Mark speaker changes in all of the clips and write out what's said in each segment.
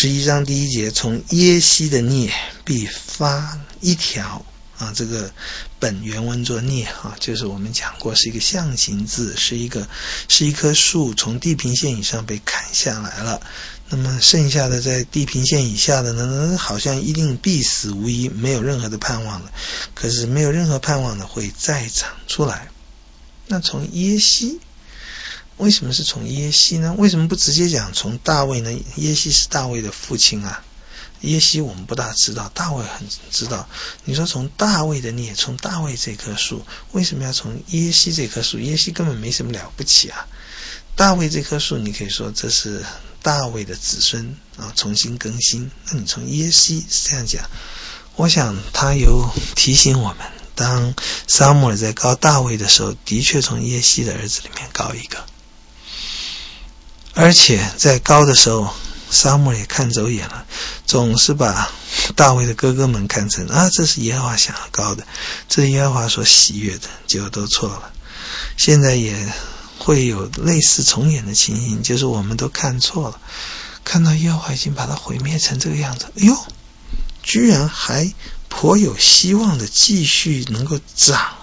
Speaker 1: 11章第1节，从耶西的孽必发一条这个本原文作孽就是我们讲过是一个象形字，是一棵树从地平线以上被砍下来了，那么剩下的在地平线以下的呢，好像一定必死无疑，没有任何的盼望了。可是没有任何盼望的会再长出来。那从耶西，为什么是从耶西呢？为什么不直接讲从大卫呢？耶西是大卫的父亲啊。耶西我们不大知道，大卫很知道。你说从大卫的孽，从大卫这棵树，为什么要从耶西这棵树？耶西根本没什么了不起啊。大卫这棵树，你可以说这是大卫的子孙重新更新。那你从耶西是这样讲，我想他有提醒我们，当撒母耳在膏大卫的时候，的确从耶西的儿子里面膏一个，而且在膏的时候，撒母耳也看走眼了，总是把大卫的哥哥们看成这是耶和华想要膏的，这是耶和华所喜悦的，结果都错了。现在也会有类似重演的情形，就是我们都看错了，看到耶和华已经把它毁灭成这个样子，居然还颇有希望的继续能够长，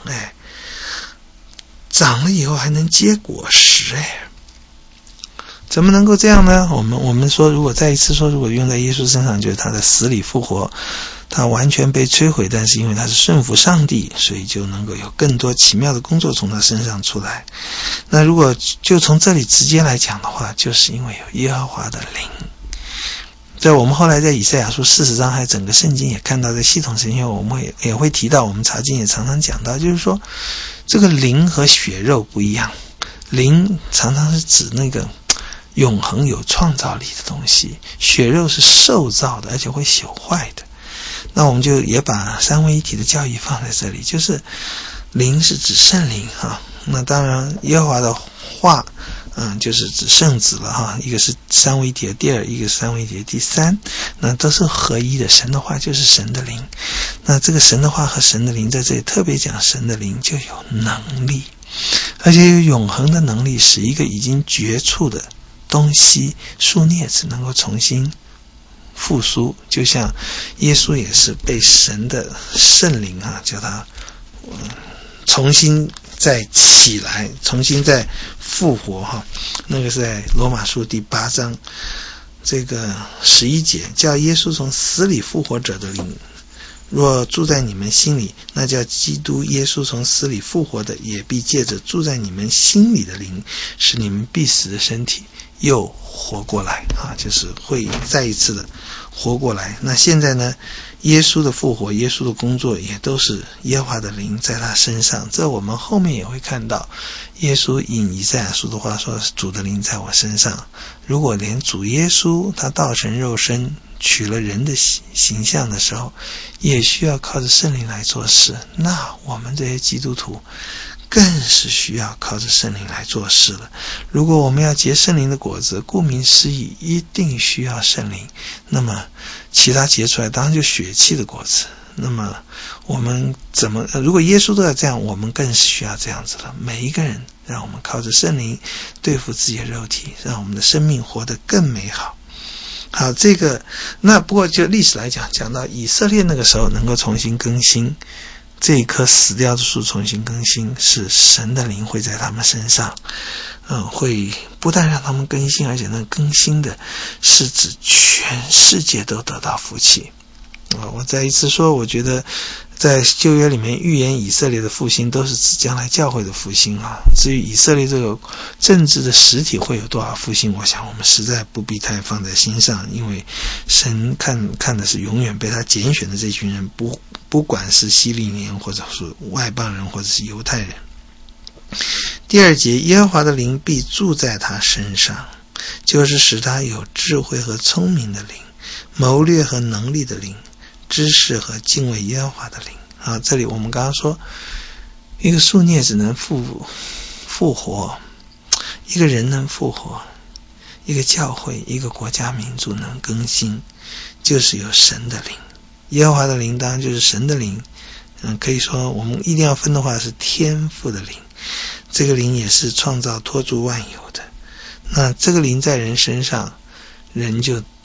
Speaker 1: 长了以后还能结果实，怎么能够这样呢？我们说，如果再一次说，如果用在耶稣身上，就是他的死里复活，他完全被摧毁，但是因为他是顺服上帝，所以就能够有更多奇妙的工作从他身上出来。那如果就从这里直接来讲的话，就是因为有耶和华的灵。在我们后来在以赛亚书40章还有整个圣经也看到，在系统神学我们也会提到，我们查经也常常讲到，就是说这个灵和血肉不一样，灵常常是指那个永恒有创造力的东西，血肉是受造的，而且会朽坏的。那我们就也把三位一体的教义放在这里，就是灵是指圣灵那当然耶和华的话就是指圣子了一个是三位一体的第二，一个是三位一体的第三，那都是合一的。神的话就是神的灵，那这个神的话和神的灵在这里特别讲，神的灵就有能力，而且有永恒的能力，使一个已经绝处的东西树叶子能够重新复苏，就像耶稣也是被神的圣灵叫他重新再起来，重新再复活那个是在罗马书第8章这个11节，叫耶稣从死里复活者的灵若住在你们心里，那叫基督耶稣从死里复活的，也必借着住在你们心里的灵，使你们必死的身体又活过来就是会再一次的活过来。那现在呢，耶稣的复活，耶稣的工作也都是耶和华的灵在他身上，这我们后面也会看到，耶稣引以赛亚书的话说，主的灵在我身上。如果连主耶稣他道成肉身取了人的形象的时候，也需要靠着圣灵来做事，那我们这些基督徒更是需要靠着圣灵来做事了。如果我们要结圣灵的果子，顾名思义一定需要圣灵，那么其他结出来当然就血气的果子。那么我们如果耶稣都要这样，我们更是需要这样子了。每一个人让我们靠着圣灵对付自己的肉体，让我们的生命活得更美好。好，那不过就历史来讲，讲到以色列那个时候能够重新更新，这一棵死掉的树重新更新，是神的灵会在他们身上会不但让他们更新，而且那更新的是指全世界都得到福气我再一次说，我觉得在旧约里面预言以色列的复兴都是指将来教会的复兴至于以色列这个政治的实体会有多少复兴，我想我们实在不必太放在心上，因为神看的是永远被他拣选的这群人，不管是希利尼人或者是外邦人或者是犹太人。第2节，耶和华的灵必住在他身上，就是使他有智慧和聪明的灵，谋略和能力的灵，知识和敬畏耶和华的灵这里我们刚刚说，一个树叶只能复活，一个人能复活，一个教会，一个国家民族能更新，就是有神的灵。耶和华的灵当然就是神的灵可以说我们一定要分的话是天父的灵，这个灵也是创造托住万有的。那这个灵在人身上，人就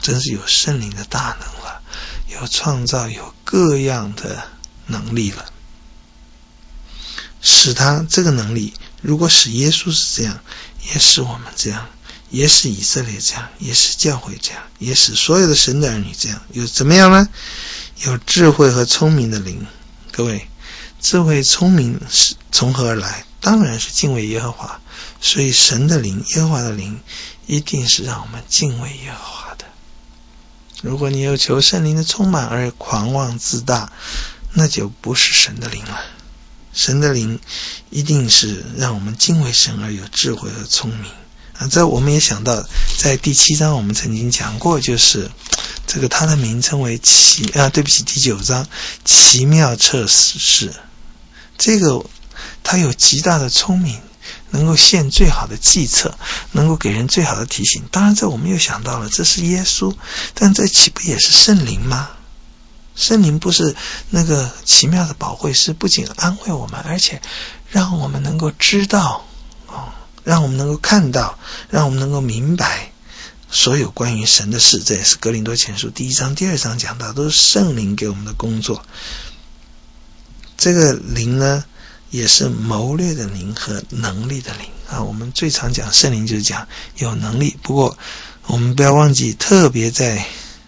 Speaker 1: 真是有圣灵的大能了，有创造，有各样的能力了。使他这个能力，如果使耶稣是这样，也使我们这样，也使以色列这样，也使教会这样，也使所有的神的儿女这样。有怎么样呢？有智慧和聪明的灵。各位，智慧聪明是从何而来？当然是敬畏耶和华。所以神的灵，耶和华的灵，一定是让我们敬畏耶和华的。如果你有求圣灵的充满而狂妄自大，那就不是神的灵了。神的灵一定是让我们敬畏神而有智慧和聪明。这我们也想到，在第7章我们曾经讲过，就是这个他的名称为第9章奇妙测试。这个他有极大的聪明，能够献最好的计策，能够给人最好的提醒。当然这我们又想到了，这是耶稣，但这岂不也是圣灵吗？圣灵不是那个奇妙的保惠师，不仅安慰我们，而且让我们能够知道，让我们能够看到，让我们能够明白所有关于神的事。这也是哥林多前书第1章第2章讲到，都是圣灵给我们的工作。这个灵呢，也是谋略的灵和能力的灵我们最常讲圣灵就是讲有能力，不过我们不要忘记，特别在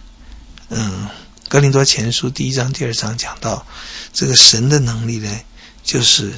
Speaker 1: 哥林多前书第1章第2章讲到，这个神的能力呢，就是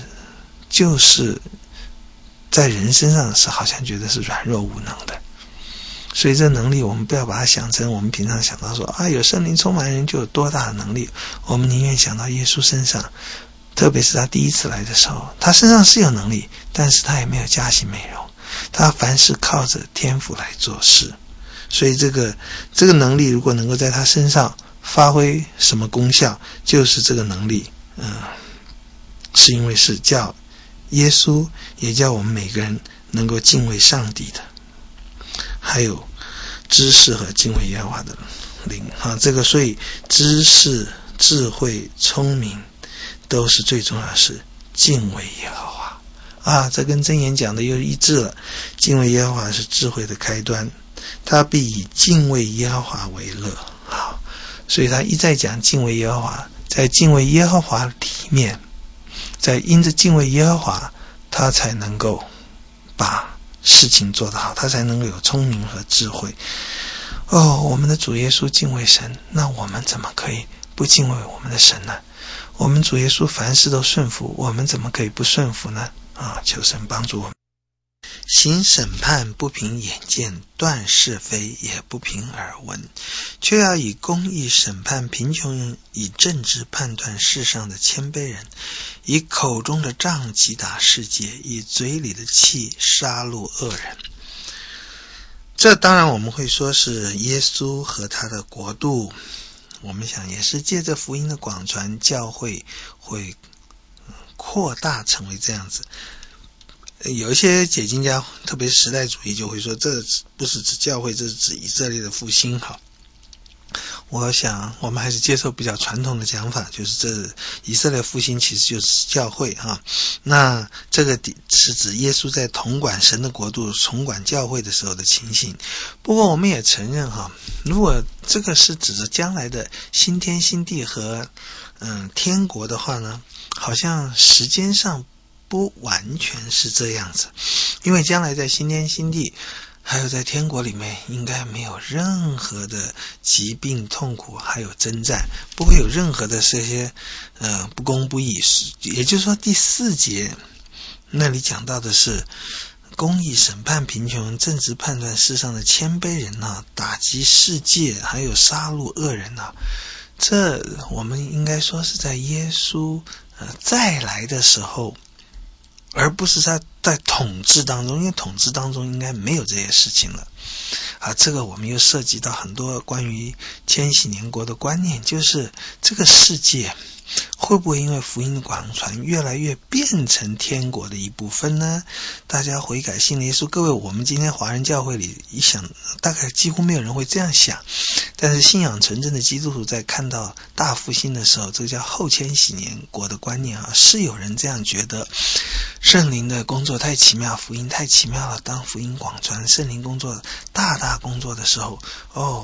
Speaker 1: 在人身上是好像觉得是软弱无能的。所以这能力我们不要把它想成我们平常想到说有圣灵充满人就有多大的能力。我们宁愿想到耶稣身上，特别是他第一次来的时候，他身上是有能力，但是他也没有加薪美容，他凡事靠着天父来做事。所以这个能力如果能够在他身上发挥什么功效，就是这个能力是因为是叫耶稣，也叫我们每个人能够敬畏上帝的，还有知识和敬畏耶和华的灵这个所以知识、智慧、聪明都是最重要的是敬畏耶和华这跟箴言讲的又一致了。敬畏耶和华是智慧的开端，他必以敬畏耶和华为乐。所以他一再讲敬畏耶和华，在敬畏耶和华里面，在因着敬畏耶和华，他才能够把事情做得好，他才能够有聪明和智慧。我们的主耶稣敬畏神，那我们怎么可以不敬畏我们的神呢？我们主耶稣凡事都顺服，我们怎么可以不顺服呢？求神帮助我们。行审判不凭眼见，断是非也不凭耳闻，却要以公义审判贫穷人，以正直判断世上的谦卑人，以口中的杖击打世界，以嘴里的气杀戮恶人。这当然我们会说是耶稣和他的国度，我们想也是借着福音的广传，教会会扩大成为这样子。有一些解经家，特别是时代主义，就会说这不是指教会，这是指以色列的复兴。我想我们还是接受比较传统的讲法，就是这以色列复兴其实就是教会那这个是指耶稣在统管神的国度、统管教会的时候的情形。不过我们也承认如果这个是指着将来的新天新地和天国的话呢，好像时间上不完全是这样子，因为将来在新天新地还有在天国里面应该没有任何的疾病痛苦，还有征战，不会有任何的这些不公不义。也就是说第4节那里讲到的是公义审判贫穷人，正直判断世上的谦卑人打击世界，还有杀戮恶人这我们应该说是在耶稣再来的时候，而不是他在统治当中，因为统治当中应该没有这些事情了这个我们又涉及到很多关于千禧年国的观念，就是这个世界会不会因为福音的广传越来越变成天国的一部分呢？大家悔改信耶稣，各位我们今天华人教会里一想，大概几乎没有人会这样想，但是信仰纯正的基督徒在看到大复兴的时候，这个叫后千禧年国的观念是有人这样觉得。圣灵的工作太奇妙，福音太奇妙了，当福音广传，圣灵工作大大工作的时候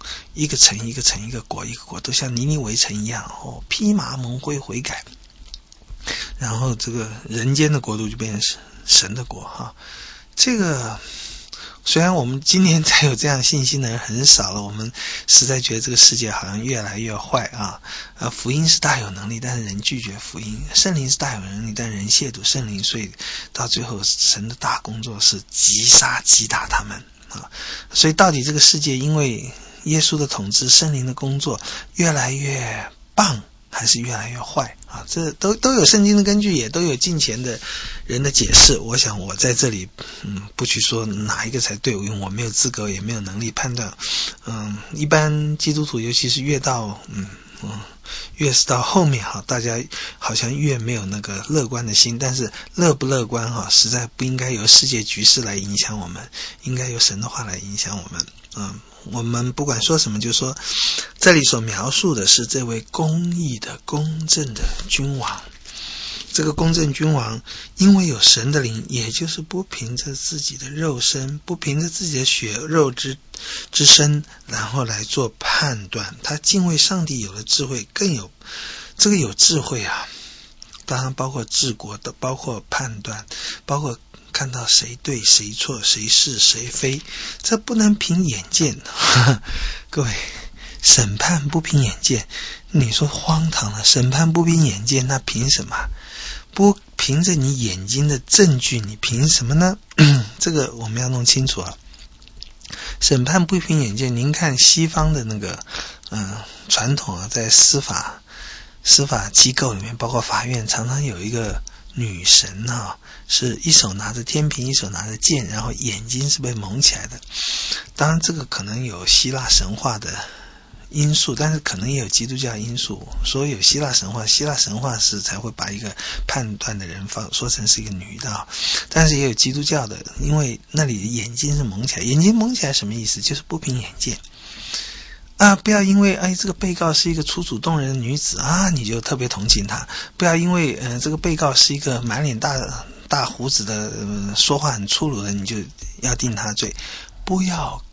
Speaker 1: 一个城一个城，一个国一个国，都像尼尼微城一样披麻蒙灰悔改，然后这个人间的国度就变成神的国哈。这个虽然我们今年才有这样信心的人很少了，我们实在觉得这个世界好像越来越坏啊。福音是大有能力，但是人拒绝福音；圣灵是大有能力，但人亵渎圣灵，所以到最后神的大工作是击杀击打他们啊。所以到底这个世界因为耶稣的统治、圣灵的工作越来越棒，还是越来越坏啊？这都有圣经的根据，也都有近前的人的解释。我想我在这里不去说哪一个才对，因为我没有资格也没有能力判断。一般基督徒尤其是越是到后面大家好像越没有那个乐观的心，但是乐不乐观实在不应该由世界局势来影响我们，应该由神的话来影响我们。我们不管说什么，就说这里所描述的是这位公义的公正的君王。这个公正君王因为有神的灵，也就是不凭着自己的肉身，不凭着自己的血肉之身，然后来做判断。他敬畏上帝，有了智慧，更有这个有智慧啊，当然包括治国的，包括判断，包括看到谁对谁错，谁是谁非，这不能凭眼见。各位，审判不凭眼见，你说荒唐了，审判不凭眼见，那凭什么？不凭着你眼睛的证据，你凭什么呢？这个我们要弄清楚啊。审判不凭眼见，您看西方的那个传统啊，在司法机构里面，包括法院，常常有一个女神是一手拿着天平，一手拿着剑，然后眼睛是被蒙起来的。当然这个可能有希腊神话的因素，但是可能也有基督教因素。所以有希腊神话是才会把一个判断的人说成是一个女的，但是也有基督教的，因为那里的眼睛是蒙起来。眼睛蒙起来什么意思？就是不凭眼见啊！不要因为这个被告是一个楚楚动人的女子啊，你就特别同情她；不要因为这个被告是一个满脸大胡子的说话很粗鲁的，你就要定她罪。不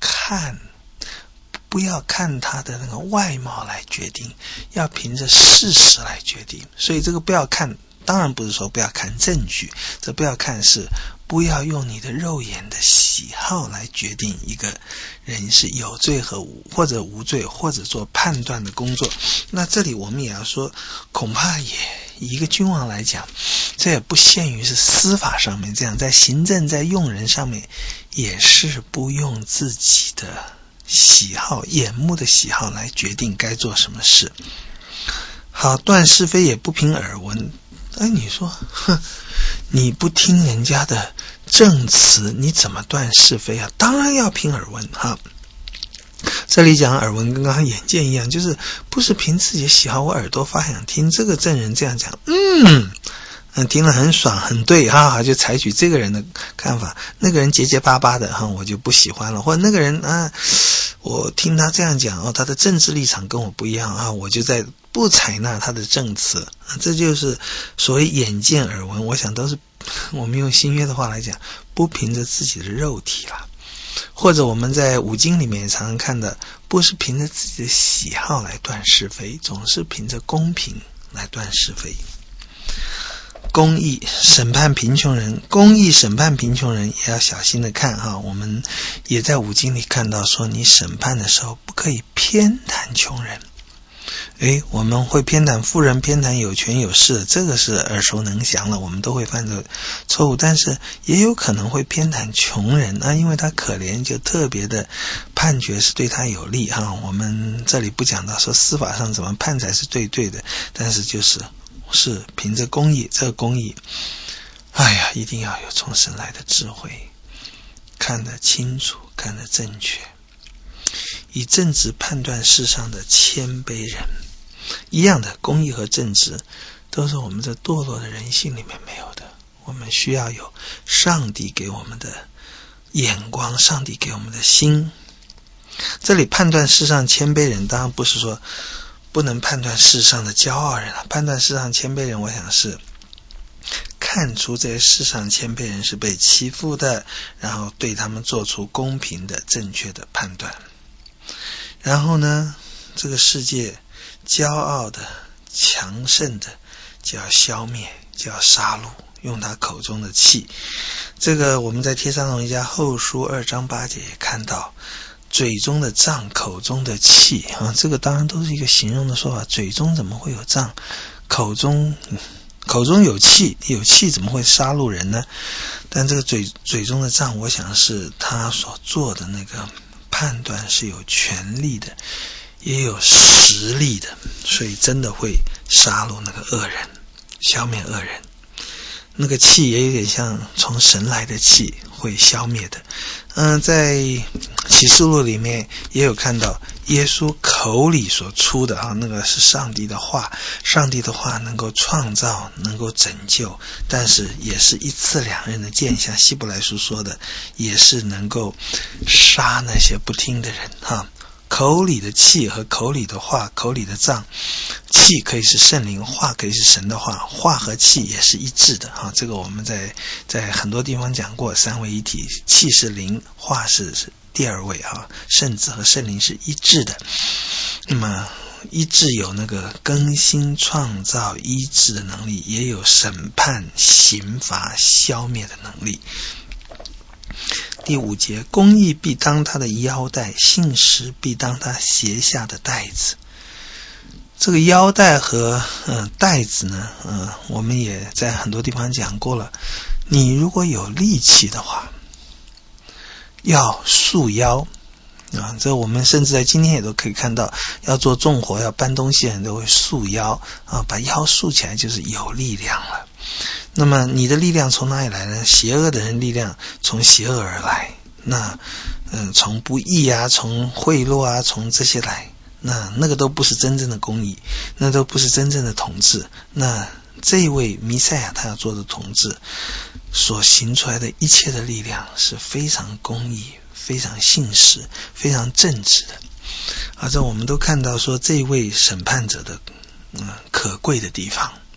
Speaker 1: 要看他的那个外貌来决定，要凭着事实来决定。所以这个不要看，当然不是说不要看证据，这不要看是不要用你的肉眼的喜好来决定一个人是有罪或者无罪，或者做判断的工作。那这里我们也要说，恐怕也以一个君王来讲，这也不限于是司法上面这样，在行政在用人上面也是不用自己的喜好眼目的喜好来决定该做什么事。好，断是非也不凭耳闻。你说你不听人家的证词，你怎么断是非啊？当然要凭耳闻哈。这里讲耳闻跟刚刚眼见一样，就是不是凭自己的喜好，我耳朵发想听这个证人这样讲，听了很爽很对就采取这个人的看法。那个人结结巴巴的我就不喜欢了，或者那个人我听他这样讲他的政治立场跟我不一样我就在不采纳他的证词。这就是所谓眼见耳闻，我想都是我们用新约的话来讲，不凭着自己的肉体啦。或者我们在五经里面也常常看的，不是凭着自己的喜好来断是非，总是凭着公平来断是非。公义审判贫穷人，公义审判贫穷人也要小心的看我们也在五经里看到说，你审判的时候不可以偏袒穷人。我们会偏袒富人，偏袒有权有势，这个是耳熟能详了，我们都会犯这个错误。但是也有可能会偏袒穷人因为他可怜，就特别的判决是对他有利我们这里不讲到说司法上怎么判才是对的，但是是凭着公义，这个公义一定要有从神来的智慧，看得清楚，看得正确，以正直判断世上的谦卑人。一样的，公义和正直都是我们这堕落的人性里面没有的，我们需要有上帝给我们的眼光，上帝给我们的心。这里判断世上谦卑人，当然不是说不能判断世上的骄傲人判断世上谦卑人，我想是看出这些世上谦卑人是被欺负的，然后对他们做出公平的正确的判断。 然后呢，这个世界骄傲的、强盛的就要消灭，就要杀戮，用他口中的气。这个我们在帖撒罗尼迦后书2章8节也看到，嘴中的杖，口中的气啊，这个当然都是一个形容的说法。嘴中怎么会有杖？口中有气，有气怎么会杀戮人呢？但这个嘴中的杖，我想是他所做的那个判断是有权力的，也有实力的，所以真的会杀戮那个恶人，消灭恶人。那个气也有点像从神来的气，会消灭的。在启示录里面也有看到耶稣口里所出的那个是上帝的话，上帝的话能够创造，能够拯救，但是也是一刺两刃的剑，像希伯来书说的，也是能够杀那些不听的人口里的气和口里的话，口里的杖，气可以是圣灵，话可以是神的话，话和气也是一致的这个我们在很多地方讲过，三位一体，气是灵，话是第二位圣子和圣灵是一致的。那么医治有那个更新创造医治的能力，也有审判刑罚消灭的能力。第5节，公义必当他的腰带，信实必当他鞋下的带子。这个腰带和带子呢，我们也在很多地方讲过了。你如果有力气的话，要束腰这我们甚至在今天也都可以看到，要做重活要搬东西的人都会束腰把腰束起来就是有力量了。那么你的力量从哪里来呢？邪恶的人力量从邪恶而来，那从不义从贿赂从这些来，那个都不是真正的公义，那都不是真正的统治。那这一位弥赛亚他要做的统治所行出来的一切的力量是非常公义，非常信实，非常正直的。这我们都看到说这一位审判者的可贵的地方。